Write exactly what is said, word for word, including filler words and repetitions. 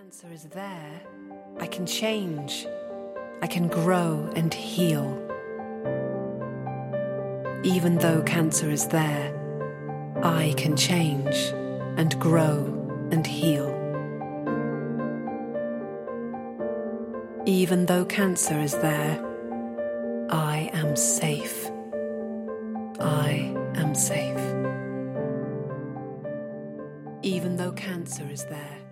cancer is there, I can change. I can grow and heal. Even though cancer is there, I can change and grow and heal. Even though cancer is there, I am safe. I am safe. Even though cancer is there,